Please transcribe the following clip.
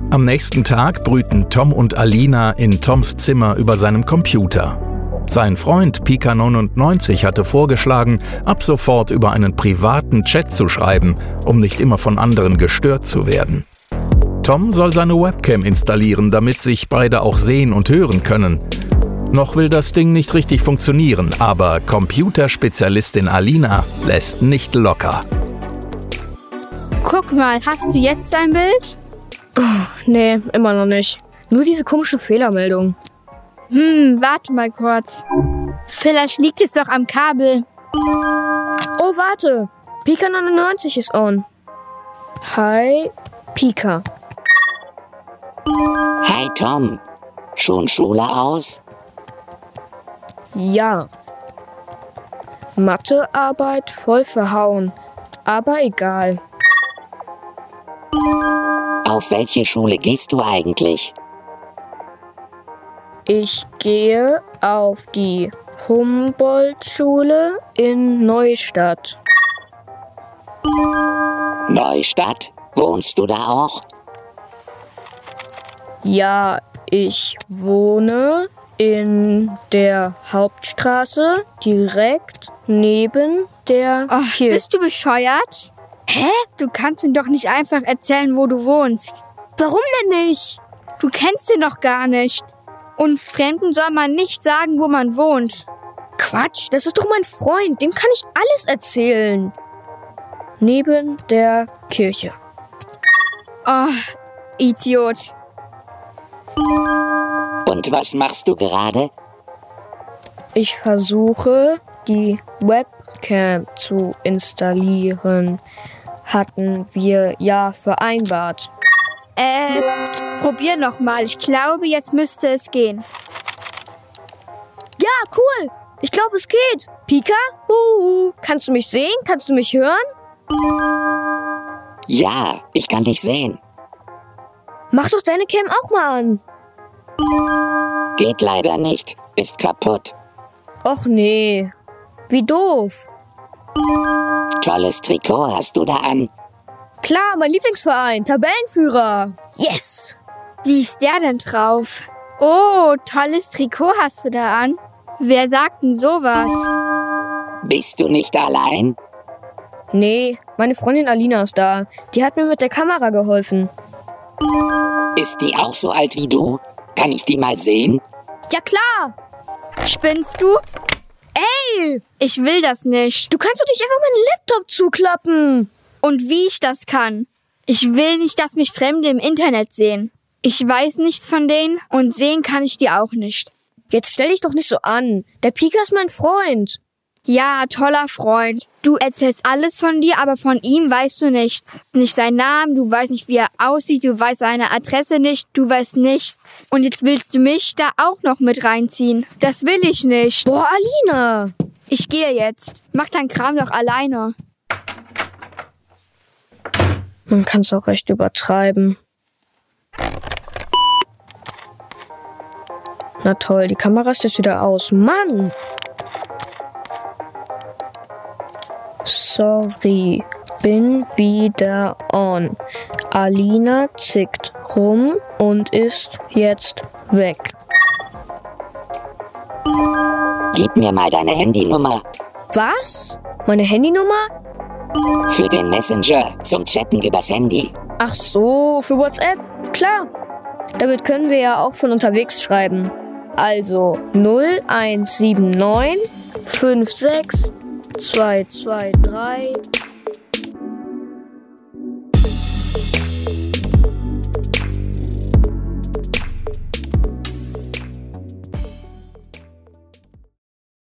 Am nächsten Tag brüten Tom und Alina in Toms Zimmer über seinem Computer. Sein Freund Pika99 hatte vorgeschlagen, ab sofort über einen privaten Chat zu schreiben, um nicht immer von anderen gestört zu werden. Tom soll seine Webcam installieren, damit sich beide auch sehen und hören können. Noch will das Ding nicht richtig funktionieren, aber Computerspezialistin Alina lässt nicht locker. Guck mal, hast du jetzt ein Bild? Nee, immer noch nicht. Nur diese komische Fehlermeldung. Warte mal kurz. Vielleicht liegt es doch am Kabel. Oh, warte. Pika99 ist on. Hi, Pika. Hi Tom. Schon Schule aus? Ja. Mathearbeit voll verhauen. Aber egal. Auf welche Schule gehst du eigentlich? Ich gehe auf die Humboldt-Schule in Neustadt. Neustadt? Wohnst du da auch? Ja, ich wohne in der Hauptstraße direkt neben der Kirche. Bist du bescheuert? Hä? Du kannst mir doch nicht einfach erzählen, wo du wohnst. Warum denn nicht? Du kennst ihn doch gar nicht. Und Fremden soll man nicht sagen, wo man wohnt. Quatsch, das ist doch mein Freund. Dem kann ich alles erzählen. Neben der Kirche. Oh, Idiot. Und was machst du gerade? Ich versuche, die Webcam zu installieren. Hatten wir ja vereinbart. Probier noch mal. Ich glaube, jetzt müsste es gehen. Ja, cool. Ich glaube, es geht. Pika, huhu. Kannst du mich sehen? Kannst du mich hören? Ja, ich kann dich sehen. Mach doch deine Cam auch mal an. Geht leider nicht. Ist kaputt. Och nee. Wie doof. Tolles Trikot hast du da an. Klar, mein Lieblingsverein. Tabellenführer. Yes. Wie ist der denn drauf? Oh, tolles Trikot hast du da an. Wer sagt denn sowas? Bist du nicht allein? Nee, meine Freundin Alina ist da. Die hat mir mit der Kamera geholfen. Ist die auch so alt wie du? Kann ich die mal sehen? Ja klar. Spinnst du? Ey, Ich will das nicht. du kannst doch nicht einfach meinen Laptop zuklappen. Und wie ich das kann. Ich will nicht, dass mich Fremde im Internet sehen. Ich weiß nichts von denen und sehen kann ich die auch nicht. Jetzt stell dich doch nicht so an. Der Pika ist mein Freund. Ja, toller Freund. Du erzählst alles von dir, aber von ihm weißt du nichts. Nicht seinen Namen, du weißt nicht, wie er aussieht, du weißt seine Adresse nicht, du weißt nichts. Und jetzt willst du mich da auch noch mit reinziehen. Das will ich nicht. Boah, Alina. Ich gehe jetzt. Mach deinen Kram doch alleine. Man kann es auch recht übertreiben. Na toll, die Kamera ist jetzt wieder aus. Mann! Sorry, bin wieder on. Alina zickt rum und ist jetzt weg. Gib mir mal deine Handynummer. Was? Meine Handynummer? Für den Messenger zum Chatten übers Handy. Ach so, für WhatsApp? Klar. Damit können wir ja auch von unterwegs schreiben. Also 0179 56 223